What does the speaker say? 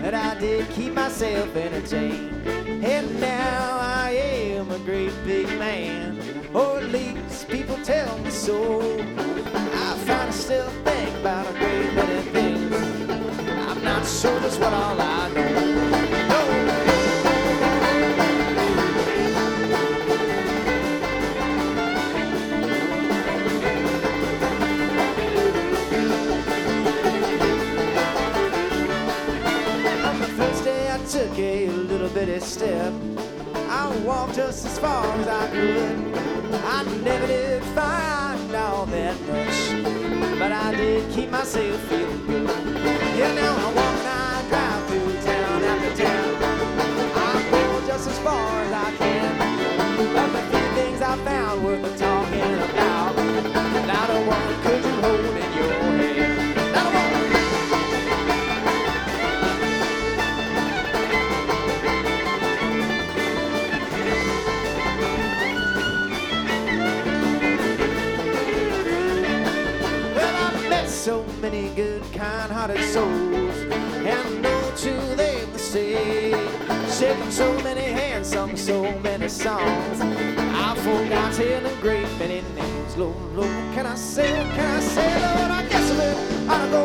and I did keep myself entertained. And now I am a great big man, or at least people tell me so. I find I still think about a great many things. I'm not sure just what all I know. Took a little bitty step. I walked just as far as I could. I never did find all that much, but I did keep myself feeling good. Yeah, now I walk and I drive through town after town. I go just as far as I can. But the few things I found worth talking about. Not a one could you hold in your hand. Not a one. So many good, kind-hearted souls, and no two they've the same. Shaking so many hands, sung so many songs. I forgot to hear a great many names. Lord, Lord, can I say, Lord, I guess I ought to go